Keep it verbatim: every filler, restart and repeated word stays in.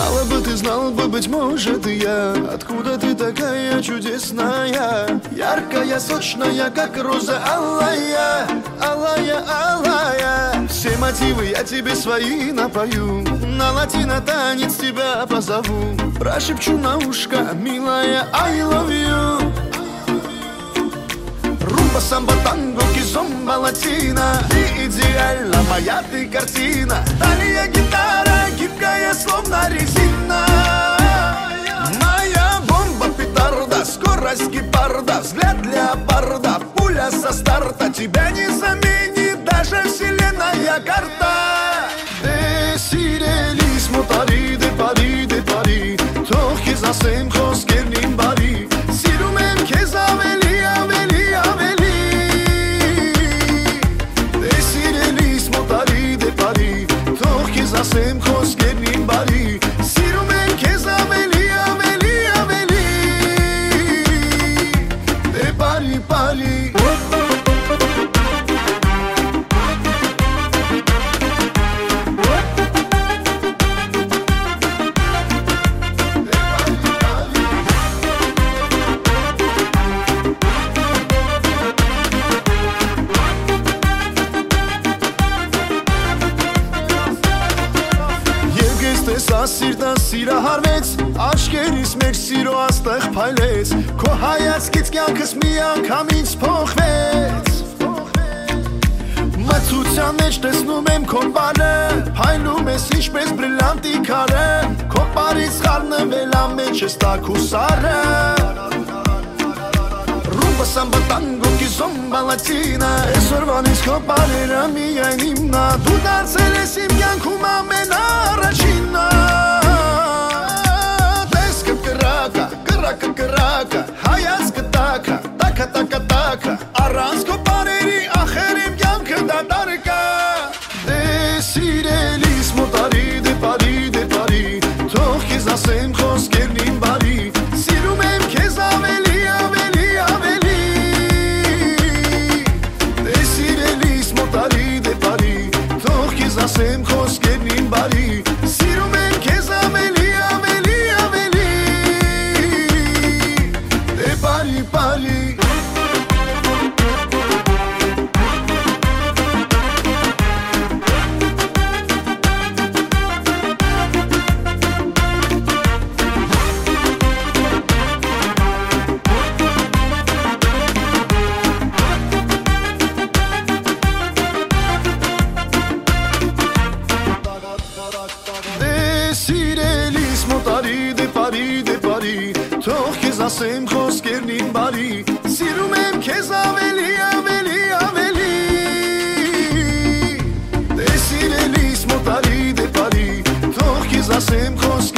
Знала бы ты, знал бы, быть может, и я. Откуда ты такая чудесная, яркая, сочная, как роза алая, алая, алая. Все мотивы я тебе свои напою, на латино танец тебя позову, прошепчу на ушко, милая, I love you. Румба, самбо, танго, кизомба, латина, ты идеальна, моя ты картина. Талия, гитара, гибкая, словно резина. Моя бомба, петарда, скорость гепарда, взгляд леопарда, пуля со старта. Тебя не заменит даже вселенная карта. Սիրելիս մոտարի դե բարի դե բարի թող քեզ ասեմ խոսքերն իմ բարի սիրում եմ քեզ ավելի ավելի ավելի դե սիրելիս մոտարի դե բարի թող քեզ ասեմ խոսքերն իմ բարի սիրում եմ քեզ ավելի ավելի ավելի դե բարի բարի Սիրտը սիրահարվեց, աչքերիս մեր սիրո աստեղ փայլեց, քո հայացքից կյանքս մի անգամ ինձ փոխվեց։ Մթության մեջ տեսնում եմ քո բարը, փայլում ես ինչպես բրիլանտի քարը, քո բարից խառնվել ամեն չես տաք ու սառը։ Ռումբա, սամբա, տանգո, կիզոմբա, լատինա, այսօրվանից քո բարերը միայն իմնա, դու դարձել ես իմ կյանքում ամենաառաջինը։ Կրակը, կրակը, հայացքը տակը, տակը, տակը, տակը, առանց քո բարերի ախեր իմ կյանքը դատարկ է։ Դե սիրելիս մոտարի դե բարի դե բարի թող քեզ ասեմ խոսքերն իմ բարի սիրում եմ քեզ ավելի ավելի ավելի դե սիրելիս մոտարի դե բարի թող քեզ ասեմ խոսքերն իմ բարի սիրում եմ քեզ ավելի ավելի ավելի Pari, pari. De sirelis motari de pari de pari թող քեզ ասեմ խոսքերն իմ բարի սիրում եմ քեզ ավելի ավելի ավելի դե սիրելիս մոտարի դե բարի թող քեզ ասեմ խոսքերն